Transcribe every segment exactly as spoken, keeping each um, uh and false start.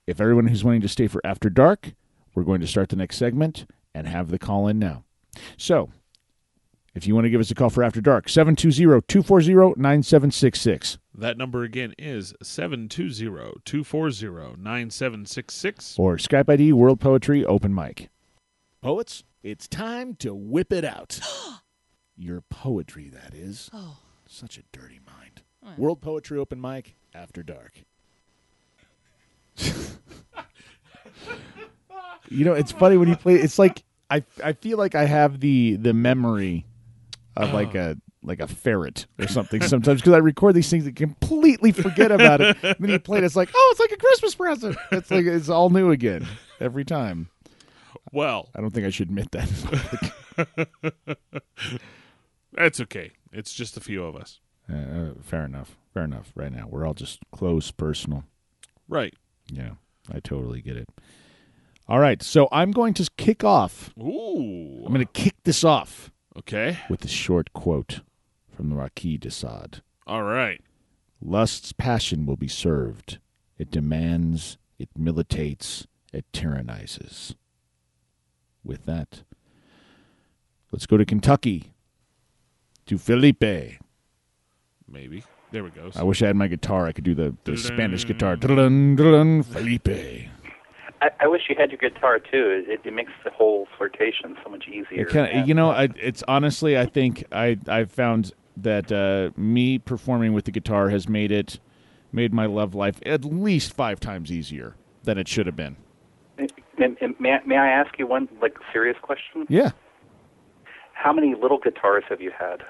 if everyone who's wanting to stay for After Dark, we're going to start the next segment and have the call in now. So, if you want to give us a call for After Dark, seven two zero, two four zero, nine seven six six. That number again is seven two zero, two four zero, nine seven six six. Or Skype I D World Poetry Open Mic. Poets, it's time to whip it out. Your poetry, that is. Oh. Such a dirty mind. Well. World Poetry Open Mic, After Dark. You know, it's funny when you play. It's like I I feel like I have the the memory of like a like a ferret or something sometimes because I record these things and completely forget about it. And then you play it, it's like, oh, it's like a Christmas present. It's like it's all new again every time. Well, I don't think I should admit that. That's okay. It's just a few of us. Uh, fair enough. Fair enough. Right now, we're all just close, personal. Right. Yeah, I totally get it. All right, so I'm going to kick off. Ooh. I'm going to kick this off. Okay. With a short quote from the Marquis de Sade. All right. Lust's passion will be served. It demands, it militates, it tyrannizes. With that, let's go to Kentucky. To Felipe. Maybe. There we go. I wish I had my guitar. I could do the, the Spanish guitar. Dun, dun, Felipe. I, I wish you had your guitar, too. It, it makes the whole flirtation so much easier. It kinda, you know, I, it's honestly, I think I, I've found that uh, me performing with the guitar has made it, made my love life at least five times easier than it should have been. May, may, may I ask you one, like, serious question? Yeah. How many little guitars have you had?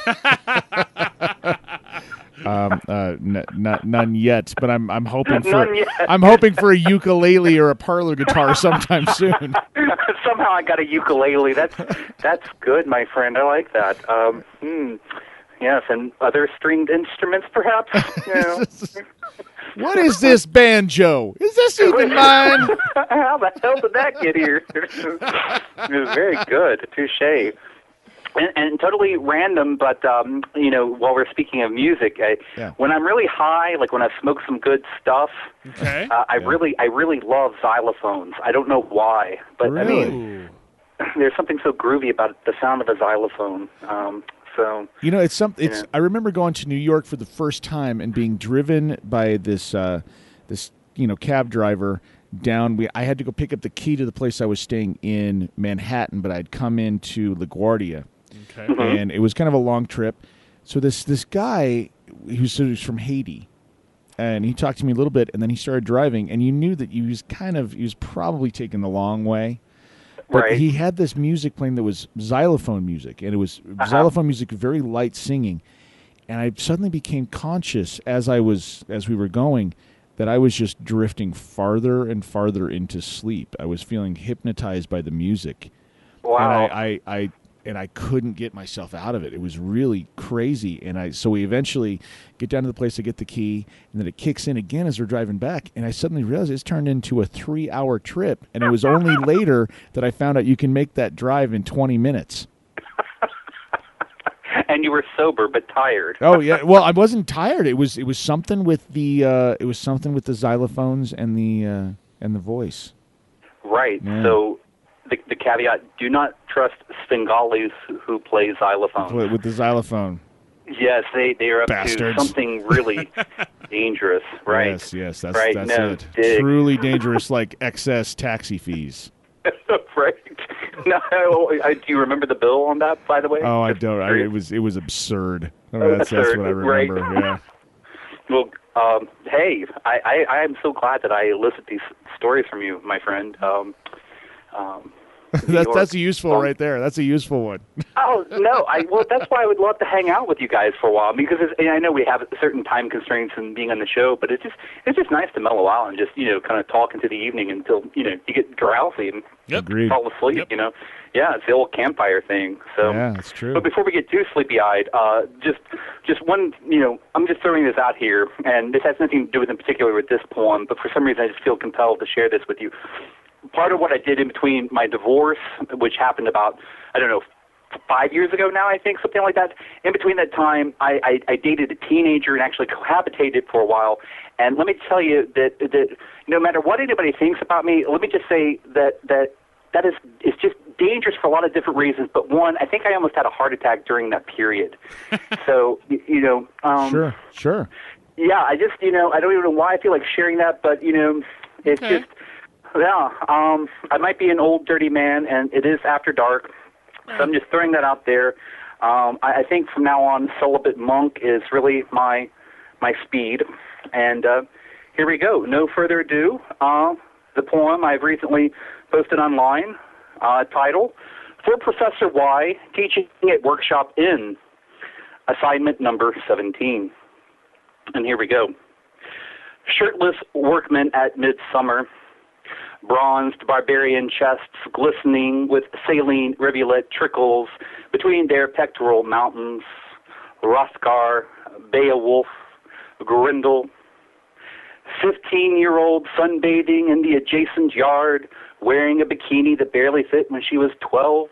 um, uh, n- n- none yet, but I'm I'm hoping for None yet. I'm hoping for a ukulele or a parlor guitar sometime soon. Somehow I got a ukulele. That's that's good, my friend. I like that. Um, hmm. Yes, and other stringed instruments, perhaps. You know. What is this banjo? Is this even mine? How the hell did that get here? It was very good. Touche. And, and totally random, but, um, you know, while we're speaking of music, I, yeah. when I'm really high, like when I smoke some good stuff, okay. uh, I yeah. really I really love xylophones. I don't know why, but, really? I mean, there's something so groovy about the sound of a xylophone. Um, so You know, it's something. It's. Yeah. I remember going to New York for the first time and being driven by this, uh, this you know, cab driver down. We I had to go pick up the key to the place I was staying in Manhattan, but I'd come into LaGuardia. Okay. Mm-hmm. And it was kind of a long trip. So this this guy, he was, he was from Haiti, and he talked to me a little bit, and then he started driving, and you knew that he was kind of, he was probably taking the long way. But Right. he had this music playing that was xylophone music, and it was Uh-huh. xylophone music, very light singing. And I suddenly became conscious as I was, as we were going, that I was just drifting farther and farther into sleep. I was feeling hypnotized by the music. Wow. And I, I, I and I couldn't get myself out of it. It was really crazy. And I so we eventually get down to the place to get the key, and then it kicks in again as we're driving back. And I suddenly realized it's turned into a three-hour trip. And it was only later that I found out you can make that drive in twenty minutes. And you were sober but tired. Oh yeah, well I wasn't tired. It was it was something with the uh, it was something with the xylophones and the uh, and the voice. Right. Yeah. So the, the caveat: do not trust Svengalis who play xylophone. With the xylophone. Yes, they they are up Bastards. to something really dangerous. Right. Yes, yes, that's Right, that's no, it. dig. Truly dangerous, like excess taxi fees. Right. No, I, do you remember the bill on that, by the way? Oh, I don't. I, it was it was absurd. I mean, that's, that's Absurd, what I remember. right. Yeah. Well, um, hey, I, I, I am so glad that I elicit these stories from you, my friend. Um, um, New that's York. that's a useful Um, right there. That's a useful one. Oh no! I well, that's why I would love to hang out with you guys for a while because it's, and I know we have certain time constraints in being on the show, but it's just it's just nice to mellow out and just you know kind of talk into the evening until you know you get drowsy and Yep. Agreed. fall asleep. Yep. You know, yeah, it's the old campfire thing. So, Yeah, that's true. but before we get too sleepy-eyed, uh, just just one, you know, I'm just throwing this out here, and this has nothing to do with in particular with this poem, but for some reason I just feel compelled to share this with you. Part of what I did in between my divorce, which happened about, I don't know, five years ago now, I think, something like that. In between that time, I, I, I dated a teenager and actually cohabitated for a while. And let me tell you that that no matter what anybody thinks about me, let me just say that that that is is just dangerous for a lot of different reasons. But one, I think I almost had a heart attack during that period. So you, you know, um, Sure, sure. yeah, I just you know I don't even know why I feel like sharing that, but you know, it's Okay. just yeah. Um, I might be an old dirty man, and it is after dark. So I'm just throwing that out there. Um, I, I think from now on, celibate monk is really my my speed. And uh, here we go. No further ado. Uh, the poem I've recently posted online, uh, title, For Professor Y, Teaching at Workshop in, assignment number seventeen. And here we go. Shirtless workmen at midsummer, bronzed barbarian chests glistening with saline rivulet trickles between their pectoral mountains, Rothgar, Beowulf, Grindel, fifteen-year-old sunbathing in the adjacent yard, wearing a bikini that barely fit when she was twelve,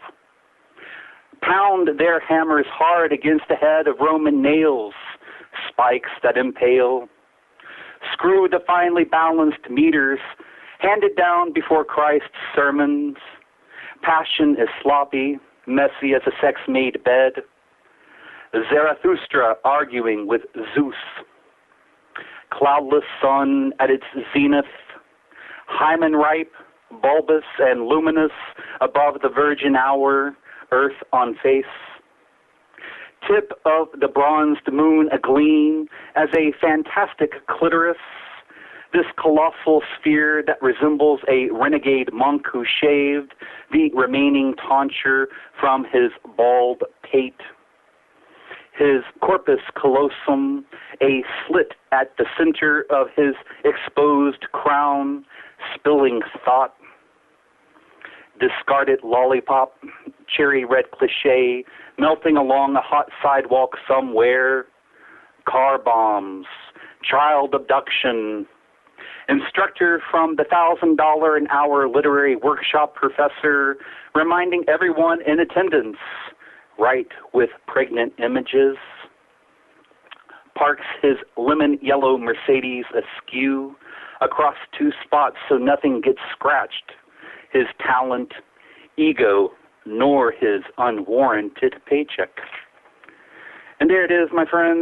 pound their hammers hard against the head of Roman nails, spikes that impale, screw the finely balanced meters handed down before Christ's sermons. Passion is sloppy, messy as a sex-made bed. Zarathustra arguing with Zeus. Cloudless sun at its zenith. Hymen ripe, bulbous and luminous above the virgin hour, earth on face. Tip of the bronzed moon agleam as a fantastic clitoris. This colossal sphere that resembles a renegade monk who shaved the remaining tonsure from his bald pate. His corpus callosum, a slit at the center of his exposed crown, spilling thought. Discarded lollipop, cherry red cliché, melting along a hot sidewalk somewhere. Car bombs, child abduction. Instructor from the thousand dollar an hour literary workshop professor, reminding everyone in attendance, write with pregnant images. Parks his lemon yellow Mercedes askew across two spots so nothing gets scratched. His talent, ego, nor his unwarranted paycheck. And there it is, my friends.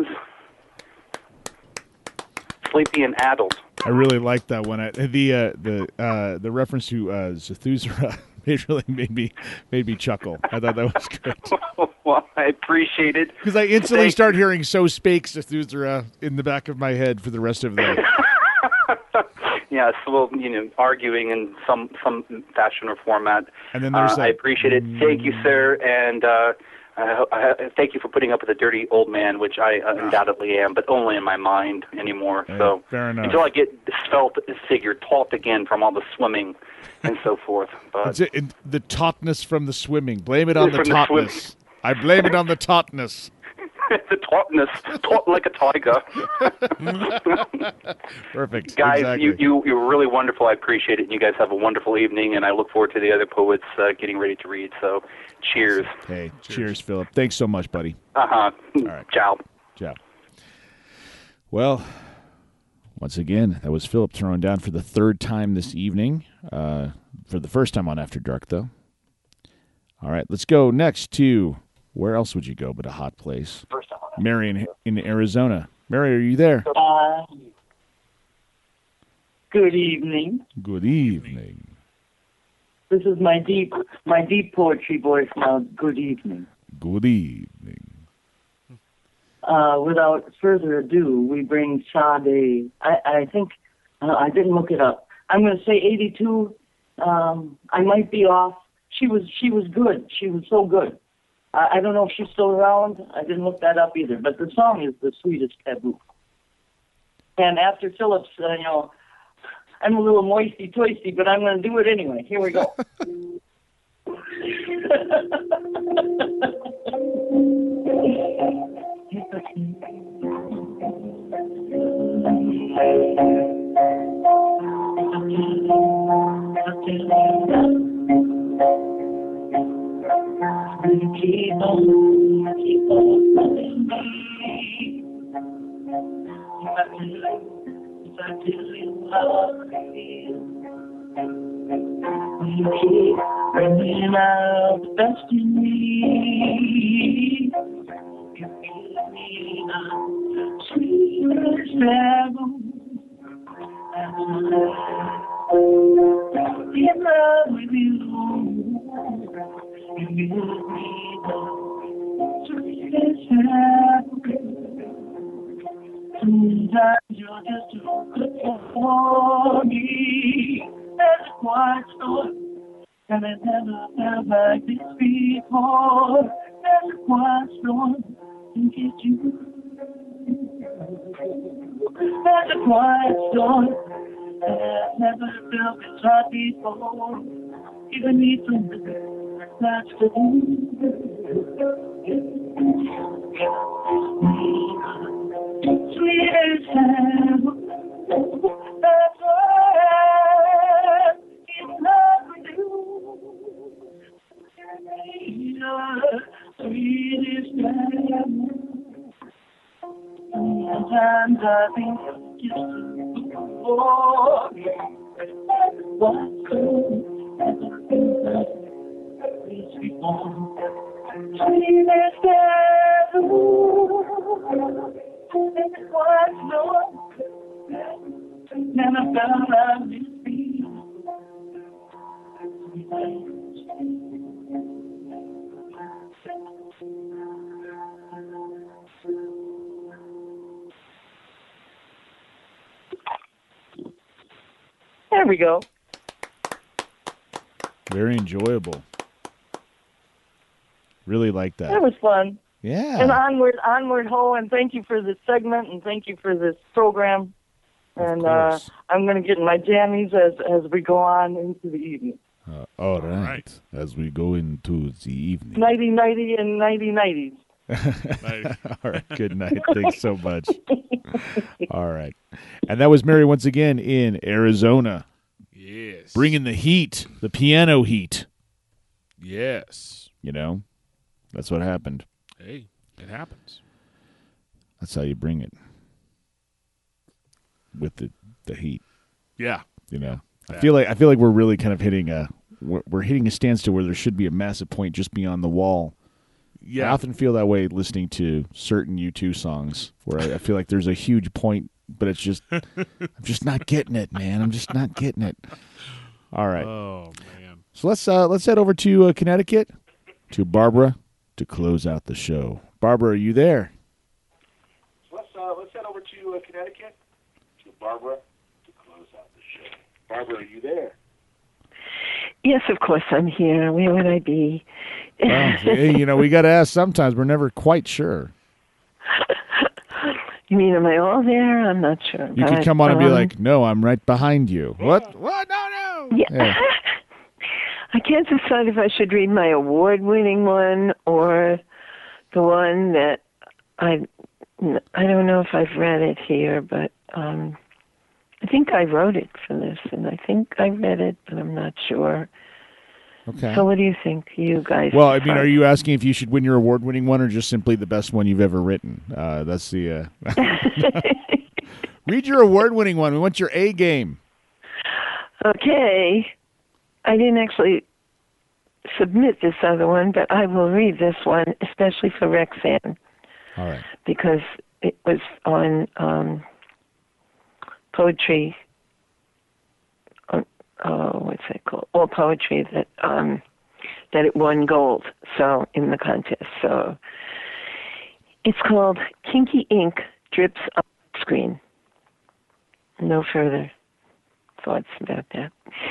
Sleepy and addled. I really like that one. I, the uh, the uh, the reference to uh, Zarathustra it really made me made me chuckle. I thought that was great Well, I appreciate it. because I instantly Thank- start hearing "So spake Zarathustra" in the back of my head for the rest of the. Yes, well, you know, arguing in some some fashion or format. And then there's uh, that- I appreciate it. Thank you, sir, and uh, I, I, thank you for putting up with a dirty old man, which I uh, undoubtedly am, but only in my mind anymore. Hey, so fair enough. until I get svelte figure taut again from all the swimming and so forth. But It's it, it- the tautness from the swimming. Blame it on the From the tautness. I blame it on the tautness. the tautness, taut like a tiger. Perfect. Guys, exactly. you, you, you're really wonderful. I appreciate it. And you guys have a wonderful evening, and I look forward to the other poets uh, getting ready to read. So, cheers. Hey, cheers. Philip. Thanks so much, buddy. Uh-huh. right. Ciao. Ciao. Well, once again, that was Philip throwing down for the third time this evening. Uh, for the first time on After Dark, though. All right, let's go next to, where else would you go but a hot place? Mary in, in Arizona. Mary, are you there? Uh, good evening. Good evening. This is my deep, my deep poetry voice now. Good evening. Good evening. Uh, without further ado, we bring Sade. I, I think uh, I didn't look it up. I'm going to say eighty-two. Um, I might be off. She was, she was good. She was so good. I, I don't know if she's still around. I didn't look that up either. But the song is The Sweetest Taboo. And after Phillips, uh, you know, I'm a little moisty-toisty, but I'm going to do it anyway. Here we go. keep on, keep on loving me. If I tell you, if I tell you how I feel, you keep bringing out the best in me. You give me the sweetest level. In love with you, you give me the sweetest level. Sometimes you're just too good for me. There's a quiet storm, and I never felt like this before. There's a quiet storm, and get you. There's a quiet storm, and I've never felt this hot before. Even me from the that's the sweetest heaven. That's why in love with you. The sweetest heaven. Sometimes I think I'm just for me. What could ever be this before? Sweetest heaven. And what's no, never felt like this before. There we go. Very enjoyable. Really like that. That was fun. Yeah. And onward, onward, ho! And thank you for this segment, and thank you for this program. And uh, course. I'm going to get in my jammies as as we go on into the evening. Uh, all right. right. As we go into the evening. Nighty nighty and nighty nighties. All right. Good night. Thanks so much. All right. And that was Mary once again in Arizona, Yes. bringing the heat, the piano heat. Yes. You know, that's what happened. Hey, it happens. That's how you bring it with the, the heat. Yeah. You know, I Yeah. feel like I feel like we're really kind of hitting a we're, we're hitting a standstill where there should be a massive point just beyond the wall. I Yeah. often feel that way listening to certain U two songs where I, I feel like there's a huge point, but it's just I'm just not getting it, man. I'm just not getting it. All right, Oh man. so let's uh, let's head over to uh, Connecticut to Barbara to close out the show. Barbara, are you there? Let's uh, let's head over to uh, Connecticut to Barbara to close out the show. Barbara, are you there? Yes, of course I'm here. Where would I be? Well, hey, you know, we got to ask sometimes. We're never quite sure. You mean, am I all there? I'm not sure. You could But, come on and be um, like, "No, I'm right behind you." What? What? No, no. Yeah. Yeah. I can't decide if I should read my award-winning one or the one that I I don't know if I've read it here, but um, I think I wrote it for this, and I think I read it, but I'm not sure. Okay. So what do you think, you guys? Well, I mean, are you asking if you should win your award-winning one or just simply the best one you've ever written? Uh, that's the. Uh... Read your award-winning one. We want your A game. Okay. I didn't actually submit this other one, but I will read this one, especially for Rexanne, All right. because it was on um, poetry. On, oh, what's it called? All poetry that um, that it won gold. So in the contest. So it's called "Kinky Ink Drips on Screen." No further thoughts about that.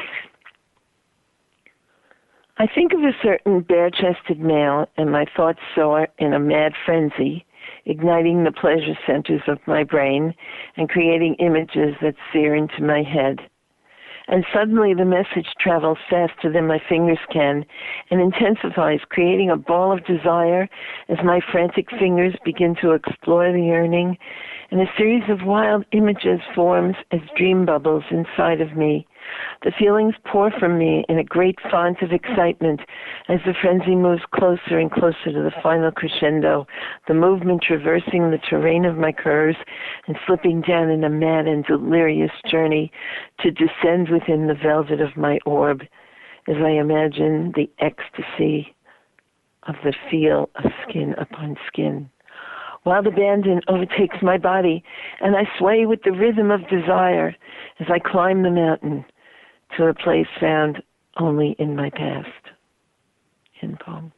I think of a certain bare-chested male, and my thoughts soar in a mad frenzy, igniting the pleasure centers of my brain and creating images that sear into my head. And suddenly the message travels faster than my fingers can and intensifies, creating a ball of desire as my frantic fingers begin to explore the yearning, and a series of wild images forms as dream bubbles inside of me. The feelings pour from me in a great font of excitement As the frenzy moves closer and closer to the final crescendo, the movement traversing the terrain of my curves and slipping down in a mad and delirious journey to descend within the velvet of my orb, as I imagine the ecstasy of the feel of skin upon skin. Wild abandon overtakes my body, and I sway with the rhythm of desire as I climb the mountain to a place found only in my past. End poem.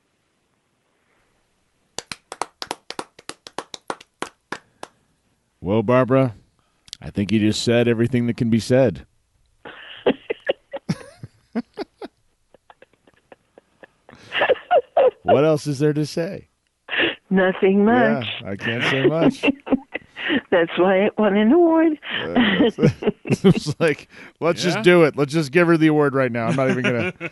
Well, Barbara, I think you just said everything that can be said. What else is there to say? Nothing much. Yeah, I can't say much. That's why it won an award. Uh, it's, it's like, let's Yeah. just do it. Let's just give her the award right now. I'm not even going to.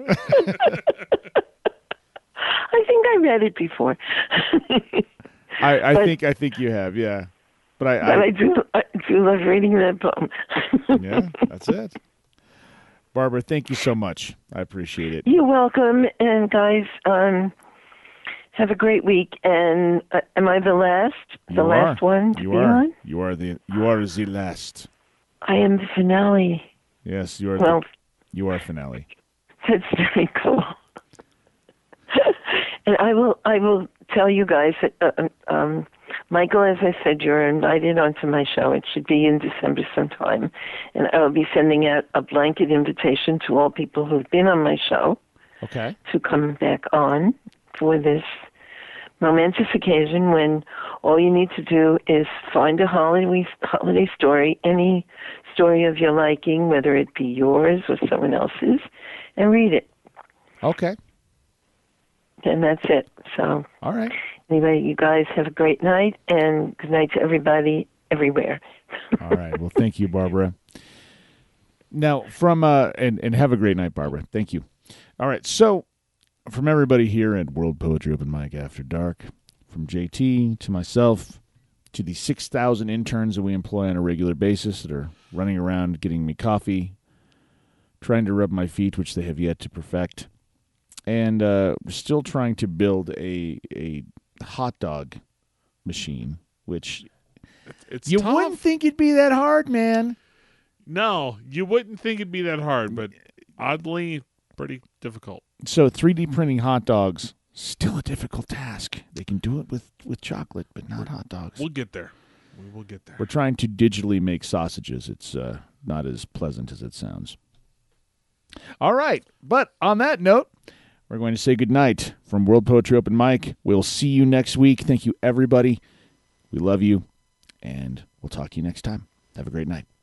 I think I read it before. I, I But- think I think you have, yeah. But I, But I I do, I do love reading that poem. yeah, that's it. Barbara, thank you so much. I appreciate it. You're welcome. And guys, um, have a great week. And uh, am I the last? The You last are. one to You be are. on? You are the you are the last. I am the finale. Yes, you are. Well, the, you are finale. that's very cool. And I will, I will tell you guys that, uh, um, Michael, as I said, you're invited onto my show. It should be in December sometime. And I will be sending out a blanket invitation to all people who've been on my show Okay. to come back on for this momentous occasion when all you need to do is find a holiday, holiday story, any story of your liking, whether it be yours or someone else's, and read it. Okay. And that's it. So All right. anyway, you guys have a great night, and good night to everybody everywhere. All right. Well, thank you, Barbara. Now, from uh, and and have a great night, Barbara. Thank you. All right. So, from everybody here at World Poetry Open Mic After Dark, from J T to myself to the six thousand interns that we employ on a regular basis that are running around getting me coffee, trying to rub my feet, which they have yet to perfect, and uh, we're still trying to build a a hot dog machine, which It's you tough. wouldn't think it'd be that hard, man. No, you wouldn't think it'd be that hard, but oddly pretty difficult. So three D printing hot dogs, still a difficult task. They can do it with, with chocolate, but not hot dogs. We'll get there. We will get there. We're trying to digitally make sausages. It's uh, not as pleasant as it sounds. All right. But on that note, we're going to say goodnight from World Poetry Open Mic. We'll see you next week. Thank you, everybody. We love you, and we'll talk to you next time. Have a great night.